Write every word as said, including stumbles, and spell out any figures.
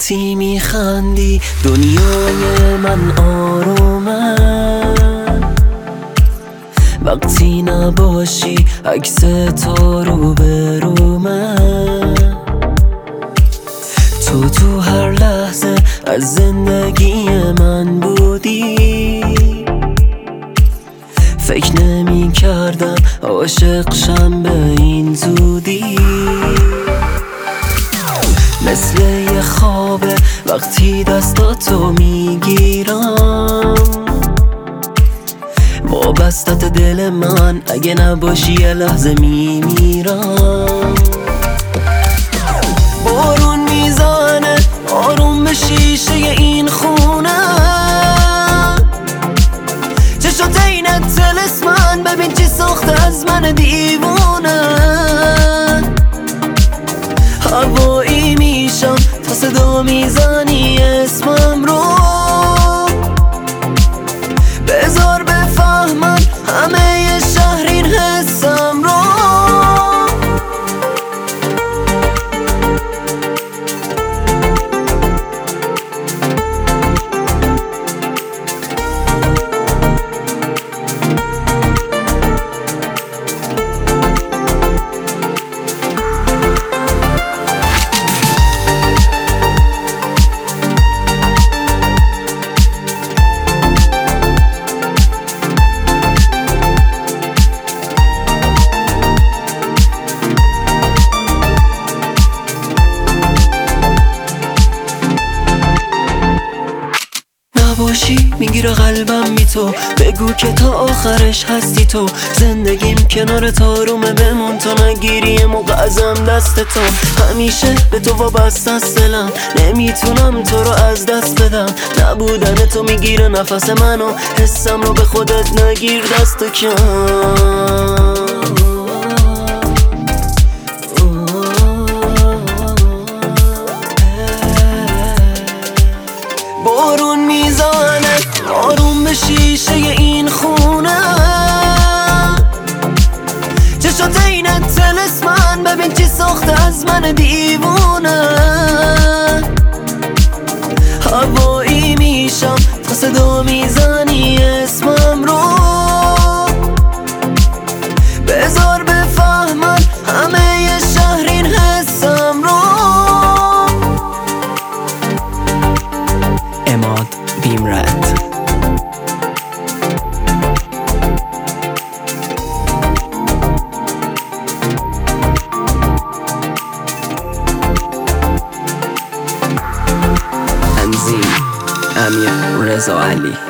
وقتی میخندی دنیای من آرومه، وقتی نباشی عکس تو رو به رومه. تو تو هر لحظه از زندگی من بودی، فکر نمی کردم عاشق شم به این زودی. مثل یه خوابه وقتی دستاتو میگیرم، وابستت دل من اگه نباشی یه لحظه میمیرم. بارون میزنه آروم به شیشه این خونه، چشات عینت تلسمن، ببین چی ساخته از من دیوونه. هوایی میشم تا صدا میزنی اسمم رو، بذار بفهمم همه شهر این حسم رو. باشی میگیره قلبم بی تو، بگو که تا آخرش هستی تو. زندگیم کنار تارومه، بمون تا نگیری موقع ازم دست تو. همیشه به تو وابسته است دلم، نمیتونم تو رو از دست بدم. نبودن تو میگیره نفس منو، حسم رو به خودت نگیر دست کم. بارون میزنه آروم به شیشه این خونه، چشات عینت تلسمن، ببین چی ساخته از من دیوونه. هوایی میشم تا صدا میزنی اسمم رو، بذار بفهمم همه شهر این حسم رو. اماد بیمرد. تنظیم امیر رضا علی.